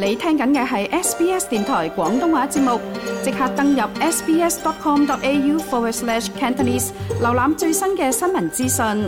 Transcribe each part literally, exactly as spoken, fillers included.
你聽緊嘅係 S B S 電台廣東話節目，即刻登入 sbs.com.au forward slash Cantonese， 瀏覽最新嘅新聞資訊。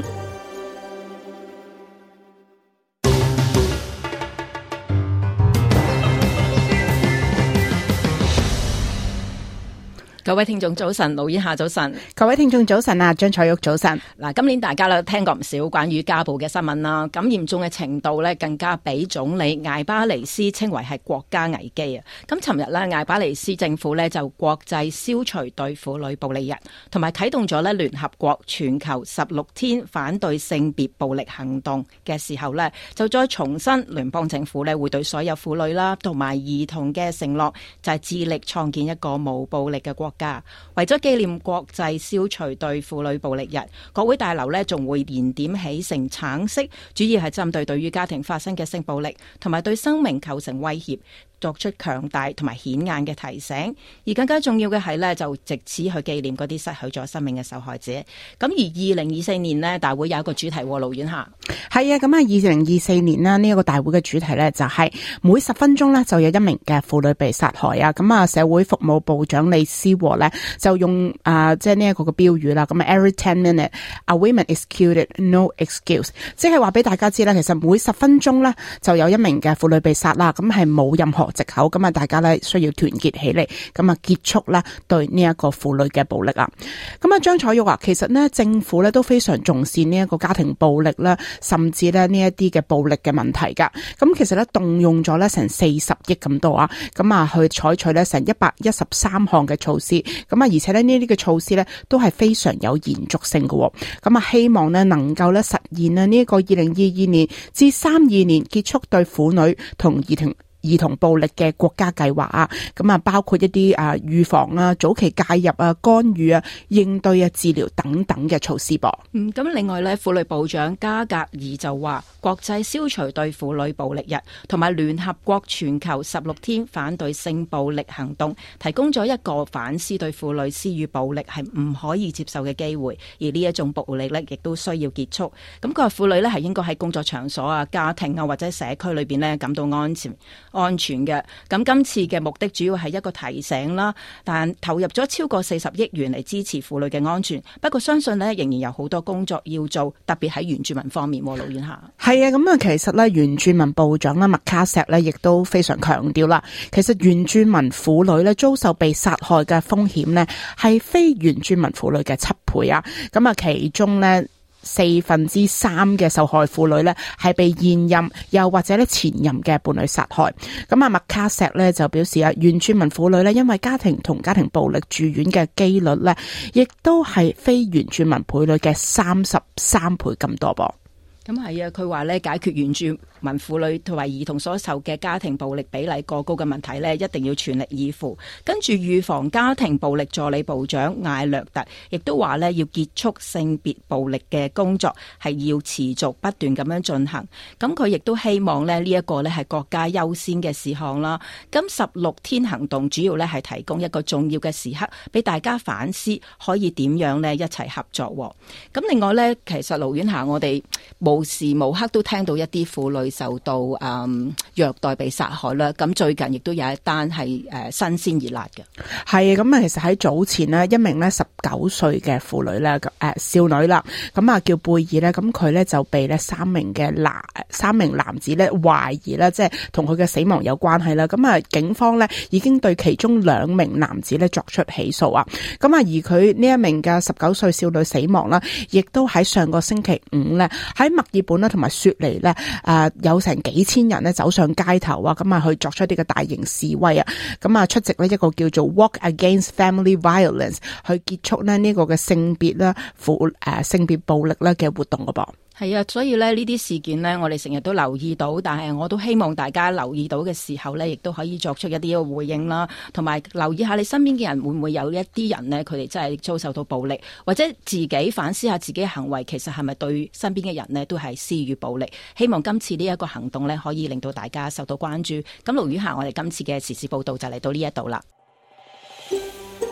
各位聽眾早晨，盧以夏早晨， 各位聽眾早晨啊，張彩玉早晨。 嗱，今年大家咧聽過唔少關於家暴嘅新聞啦，咁嚴重嘅程度咧更加俾總理艾巴尼斯稱為係國家危機啊！咁尋日咧，艾巴尼斯政府咧就國際消除對婦女暴力日，同埋啟動咗咧聯合國全球十六天反對性別暴力行動嘅時候咧，就再重申聯邦政府咧會對所有婦女啦同埋兒童嘅承諾，就係致力創建一個無暴力嘅國家。為咗紀念國際消除對婦女暴力日，國會大樓呢仲會燃點起成橙色，主要係針對對於家庭發生嘅性暴力同埋對生命構成威脅，作出強大同埋顯眼嘅提醒。而更加重要嘅係呢，就藉此去紀念嗰啲失去咗生命嘅受害者。咁而二零二四年呢，大會有一個主題，盧婉霞。 係啊，咁啊，二零二四年呢，呢一個大會嘅主題呢，就係每十分鐘呢，就有一名嘅婦女被殺害啊。咁啊，社會服務部長李思和呢，就用啊，即係呢一個嘅標語啦。咁啊 ，every ten minutes a woman is killed, no excuse， 即係話俾大家知啦，其實每十分鐘呢，就有一名嘅婦女被殺啦。咁係冇任何藉口，咁啊，大家呢，需要團結起嚟，咁啊，結束啦對呢一個婦女嘅暴力啊。咁啊，張彩玉啊，其實呢，政府呢都非常重視呢一個家庭暴力啦，甚至咧呢一啲嘅暴力嘅問題噶。咁其實咧動用咗咧成四十億咁多啊，咁啊去採取咧成一百一十三項嘅措施，咁啊而且咧呢啲嘅措施咧都係非常有延續性嘅。咁啊希望咧能夠咧實現咧呢一個二零二二年至三二年結束對婦女同兒童兒童暴力嘅國家計劃啊，咁啊包括一啲啊預防啊、早期介入啊、干預啊、應對啊、治療等等嘅措施噃。 嗯，咁另外咧，婦女部長加格爾就話，國際消除對婦女暴力日同埋聯合國全球十六天反對性暴力行動，提供咗一個反思對婦女施予暴力係唔可以接受嘅機會，而呢一種暴力咧亦都需要結束。咁佢話婦女咧係應該喺工作場所啊、家庭啊或者社區裏邊咧感到安全。安全嘅。咁今次嘅目的主要係一個提醒啦，但投入咗超過四十億元嚟支持婦女嘅安全。不過相信呢，仍然有好多工作要做，特別喺原住民方面。盧婉霞， 係啊，咁啊，其實咧原住民部長啦麥卡錫咧，亦都非常強調啦，其實原住民婦女咧遭受被殺害嘅風險呢，係非原住民婦女嘅七倍啊。咁啊，其中呢。四分之三嘅受害婦女呢，係被現任又或者咧前任嘅伴侶殺害。咁啊，麥卡錫呢就表示啊，原住民婦女呢，因為家庭同家庭暴力住院嘅機率呢，亦都係非原住民婦女嘅三十三倍咁多噃。 咁係啊，佢話咧解決原住民婦女同埋兒童所受嘅家庭暴力比例過高嘅問題咧，一定要全力以赴。跟住預防家庭暴力助理部長艾略特亦都話咧，要結束性別暴力嘅工作係要持續不斷咁樣進行。咁佢亦都希望咧呢一個咧係國家優先嘅事項啦。咁十六天行動主要咧係提供一個重要嘅時刻，俾大家反思可以點樣咧一齊合作。咁另外咧，其實盧婉霞，我哋無時無刻都聽到一啲婦女受到誒、嗯、虐待被殺害啦。咁最近亦都有一單係誒、呃、新鮮熱辣嘅。 係咁啊，其實喺早前呢，一名咧十九歲嘅婦女咧誒、呃、少女啦，咁啊叫貝爾咧，咁佢咧就被咧三名嘅男三名男子咧懷疑咧，即係同佢嘅死亡有關係啦。咁啊，警方咧已經對其中兩名男子咧作出起訴啊。咁啊，而佢呢一名嘅十九歲少女死亡啦，亦都喺上個星期五咧喺墨爾本啦同埋雪梨咧，誒有成幾千人咧走上街頭啊，咁啊去作出一啲嘅大型示威啊，咁啊出席呢一個叫做 Walk Against Family Violence 去結束咧呢個嘅性別啦、婦誒性別暴力咧嘅活動噶噃。 係啊，所以咧呢啲事件呢，我哋成日都留意到，但係我都希望大家留意到嘅時候呢，亦都可以作出一啲嘅回應啦，同埋留意下你身邊嘅人會唔會有一啲人呢，佢哋真係遭受到暴力，或者自己反思下自己嘅行為，其實係咪對身邊嘅人呢都係施予暴力？希望今次呢一個行動呢，可以令到大家受到關注。咁盧婉霞，我哋今次嘅時事報道就嚟到呢一度啦。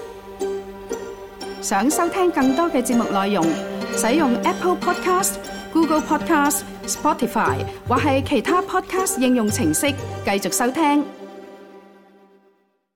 想收聽更多嘅節目內容，使用 Apple Podcast、 Google Podcast、Spotify 或係其他 Podcast 應用程式繼續收聽。